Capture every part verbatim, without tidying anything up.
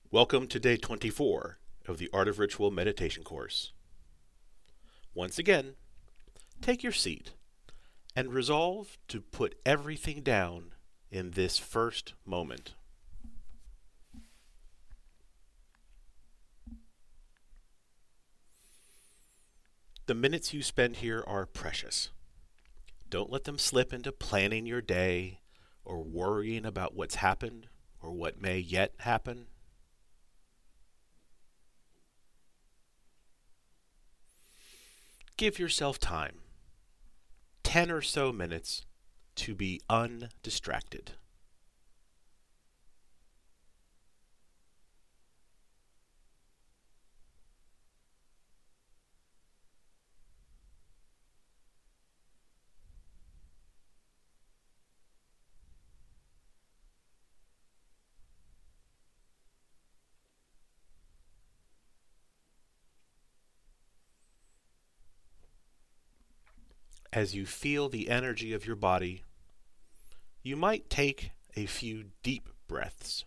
Welcome to day twenty-four of the Art of Ritual meditation course. Once again, take your seat and resolve to put everything down in this first moment. The minutes you spend here are precious. Don't let them slip into planning your day or worrying about what's happened or what may yet happen. Give yourself time, ten or so minutes, to be undistracted. As you feel the energy of your body, you might take a few deep breaths.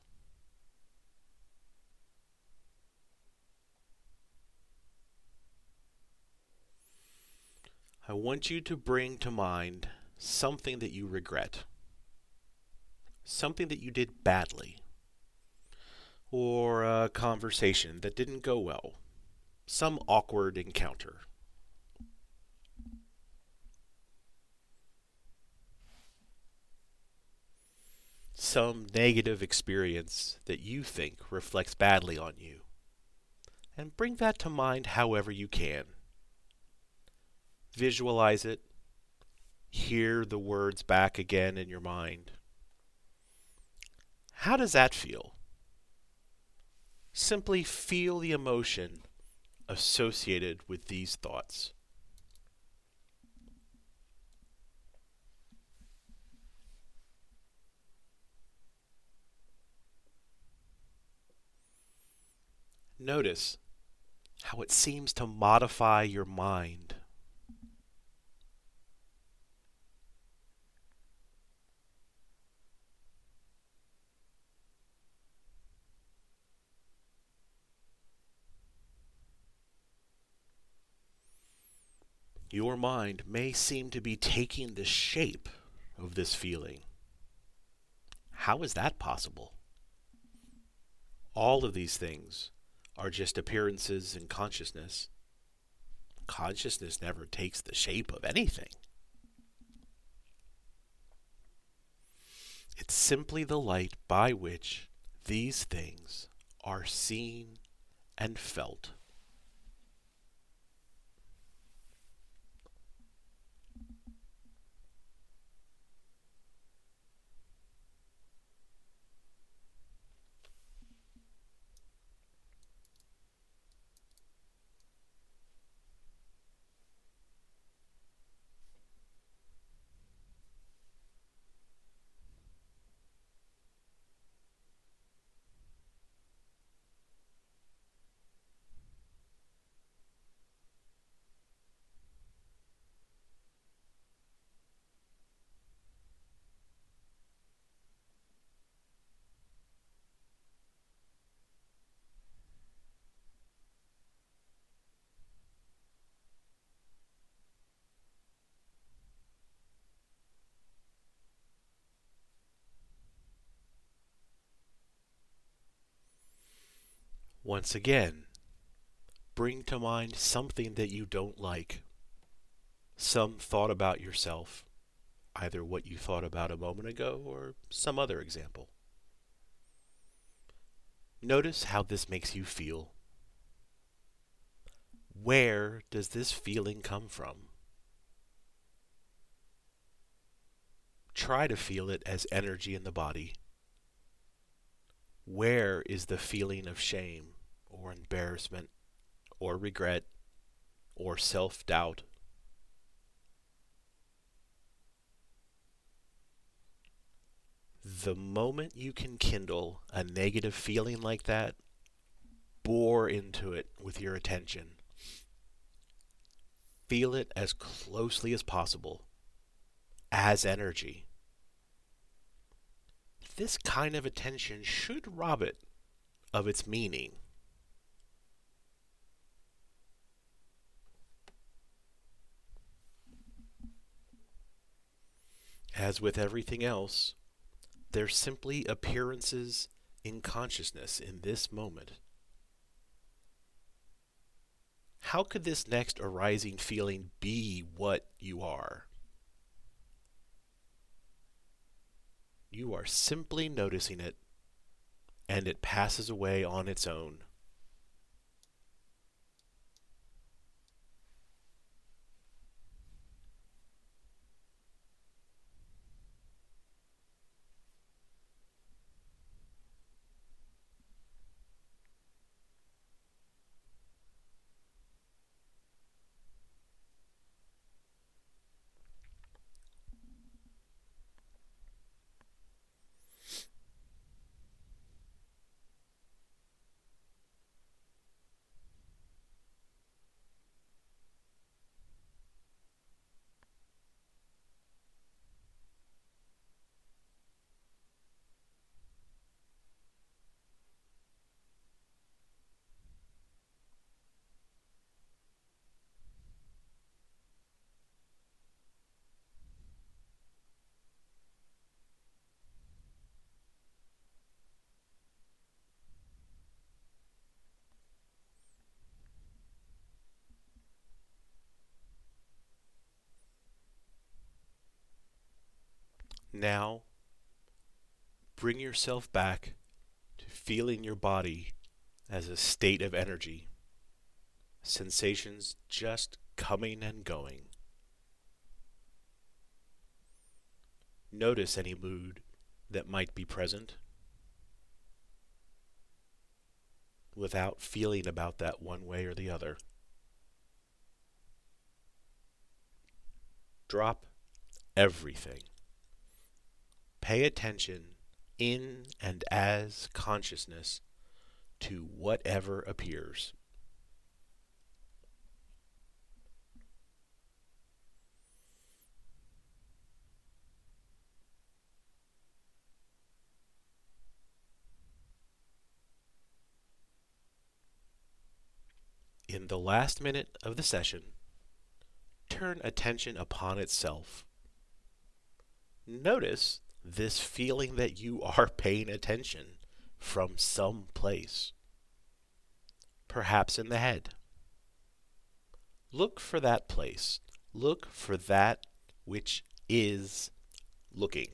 I want you to bring to mind something that you regret, something that you did badly, or a conversation that didn't go well, some awkward encounter. Some negative experience that you think reflects badly on you, and bring that to mind however you can. Visualize it, hear the words back again in your mind. How does that feel? Simply feel the emotion associated with these thoughts. Notice how it seems to modify your mind. Your mind may seem to be taking the shape of this feeling. How is that possible? All of these things are just appearances in consciousness. Consciousness never takes the shape of anything. It's simply the light by which these things are seen and felt. Once again, bring to mind something that you don't like, some thought about yourself, either what you thought about a moment ago or some other example. Notice how this makes you feel. Where does this feeling come from? Try to feel it as energy in the body. Where is the feeling of shame or embarrassment or regret or self-doubt? The moment you can kindle a negative feeling like that, bore into it with your attention. Feel it as closely as possible, as energy. This kind of attention should rob it of its meaning. As with everything else, they're simply appearances in consciousness in this moment. How could this next arising feeling be what you are? You are simply noticing it, and it passes away on its own. Now, bring yourself back to feeling your body as a state of energy, sensations just coming and going. Notice any mood that might be present without feeling about that one way or the other. Drop everything. Pay attention in and as consciousness to whatever appears. In the last minute of the session, turn attention upon itself. Notice this feeling that you are paying attention from some place, perhaps in the head. Look for that place. Look for that which is looking.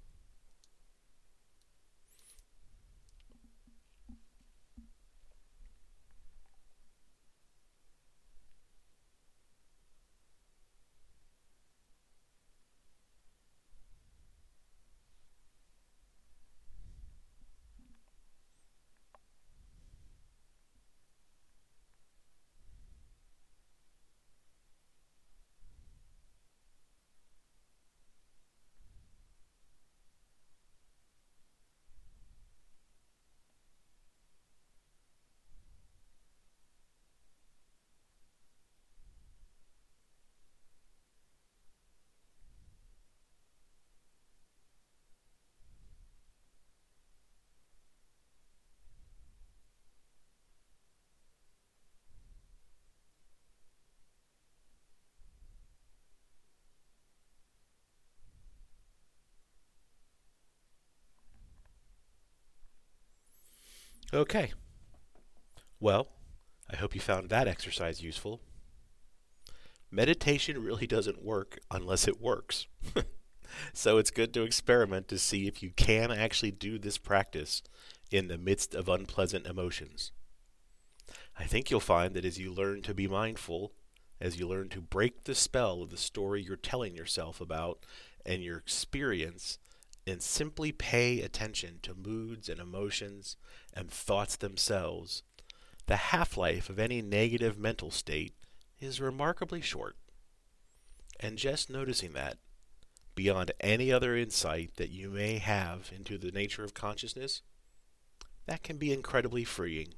Okay. Well, I hope you found that exercise useful. Meditation really doesn't work unless it works. So it's good to experiment to see if you can actually do this practice in the midst of unpleasant emotions. I think you'll find that as you learn to be mindful, as you learn to break the spell of the story you're telling yourself about and your experience, and simply pay attention to moods and emotions and thoughts themselves, the half-life of any negative mental state is remarkably short. And just noticing that, beyond any other insight that you may have into the nature of consciousness, that can be incredibly freeing.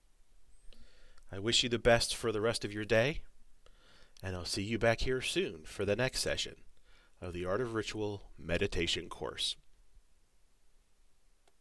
I wish you the best for the rest of your day, and I'll see you back here soon for the next session of the Art of Ritual Meditation course.